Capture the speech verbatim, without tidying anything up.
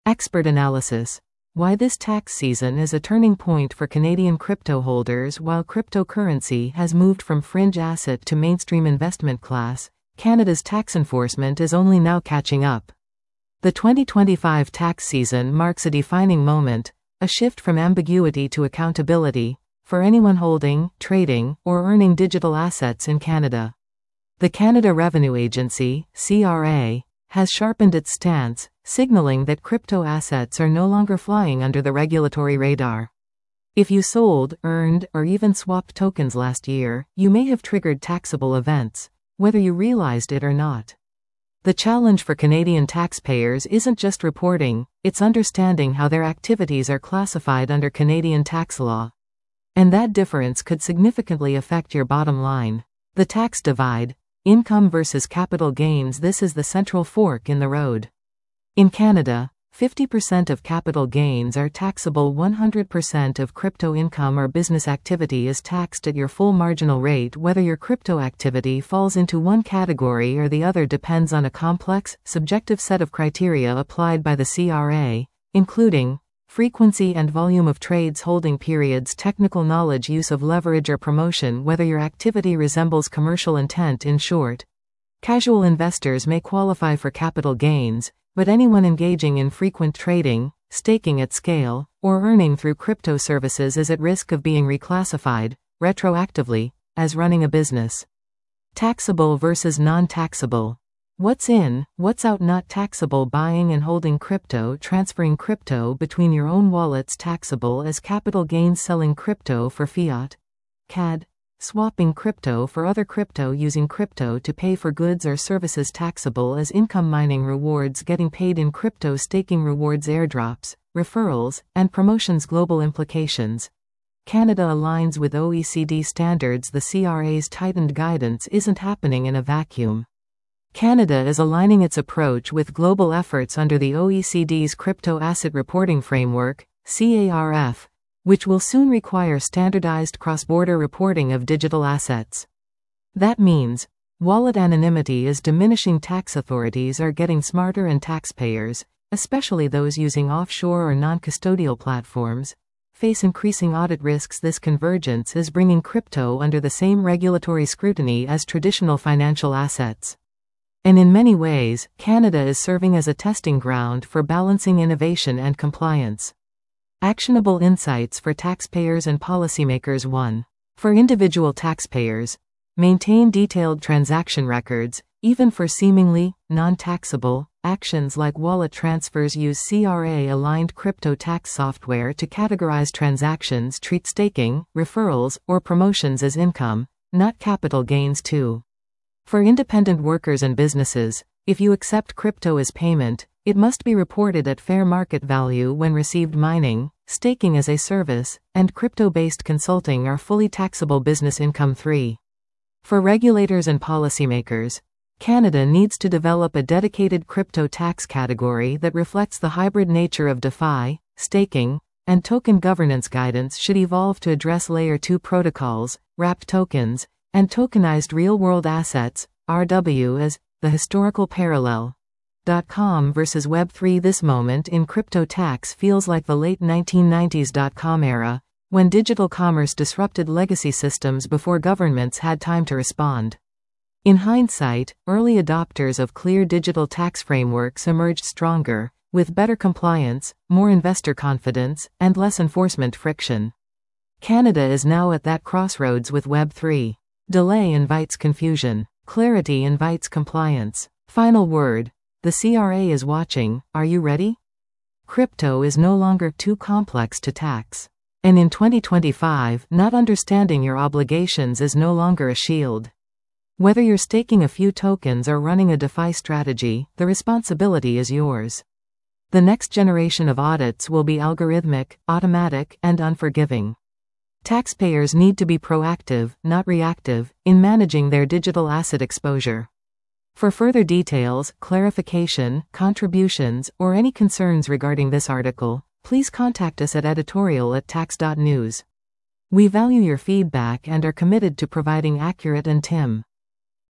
Expert analysis. Why this tax season is a turning point for Canadian crypto holders. While cryptocurrency has moved from fringe asset to mainstream investment class, Canada's tax enforcement is only now catching up. The twenty twenty-five tax season marks a defining moment, a shift from ambiguity to accountability, for anyone holding, trading, or earning digital assets in Canada. The Canada Revenue Agency, C R A, has sharpened its stance, signaling that crypto assets are no longer flying under the regulatory radar. If you sold, earned, or even swapped tokens last year, you may have triggered taxable events, whether you realized it or not. The challenge for Canadian taxpayers isn't just reporting, it's understanding how their activities are classified under Canadian tax law. And that difference could significantly affect your bottom line. The tax divide. Income versus capital gains. This is the central fork in the road. In Canada, fifty percent of capital gains are taxable. one hundred percent of crypto income or business activity is taxed at your full marginal rate. Whether your crypto activity falls into one category or the other depends on a complex, subjective set of criteria applied by the C R A, including frequency and volume of trades, holding periods, technical knowledge, use of leverage or promotion, whether your activity resembles commercial intent. In short, casual investors may qualify for capital gains, but anyone engaging in frequent trading, staking at scale, or earning through crypto services is at risk of being reclassified, retroactively, as running a business. Taxable versus non-taxable. What's in, what's out? Not taxable. Buying and holding crypto. Transferring crypto between your own wallets. Taxable as capital gains. Selling crypto for fiat, C A D. Swapping crypto for other crypto. Using crypto to pay for goods or services. Taxable as income. Mining rewards. Getting paid in crypto. Staking rewards. Airdrops, referrals, and promotions. Global implications. Canada aligns with O E C D standards. The C R A's tightened guidance isn't happening in a vacuum. Canada is aligning its approach with global efforts under the O E C D's Crypto Asset Reporting Framework, C A R F, which will soon require standardized cross-border reporting of digital assets. That means, wallet anonymity is diminishing. Tax authorities are getting smarter, and taxpayers, especially those using offshore or non-custodial platforms, face increasing audit risks. This convergence is bringing crypto under the same regulatory scrutiny as traditional financial assets. And in many ways, Canada is serving as a testing ground for balancing innovation and compliance. Actionable insights for taxpayers and policymakers. one. For individual taxpayers, maintain detailed transaction records, even for seemingly non-taxable actions like wallet transfers. Use C R A-aligned crypto tax software to categorize transactions. Treat staking, referrals, or promotions as income, not capital gains. two. For independent workers and businesses, if you accept crypto as payment, it must be reported at fair market value when received. Mining, staking as a service, and crypto-based consulting are fully taxable business income. three. For regulators and policymakers, Canada needs to develop a dedicated crypto tax category that reflects the hybrid nature of DeFi, staking, and token governance. Guidance should evolve to address Layer two protocols, wrapped tokens, and tokenized real-world assets, R W as the historical parallel. .com versus Web three. This moment in crypto tax feels like the late nineteen nineties dot-com era, when digital commerce disrupted legacy systems before governments had time to respond. In hindsight, early adopters of clear digital tax frameworks emerged stronger, with better compliance, more investor confidence, and less enforcement friction. Canada is now at that crossroads with Web three. Delay invites confusion. Clarity invites compliance. Final word. The C R A is watching. Are you ready? Crypto is no longer too complex to tax. And in twenty twenty-five, not understanding your obligations is no longer a shield. Whether you're staking a few tokens or running a DeFi strategy, the responsibility is yours. The next generation of audits will be algorithmic, automatic, and unforgiving. Taxpayers need to be proactive, not reactive, in managing their digital asset exposure. For further details, clarification, contributions, or any concerns regarding this article, please contact us at editorial at tax dot news. We value your feedback and are committed to providing accurate and T I M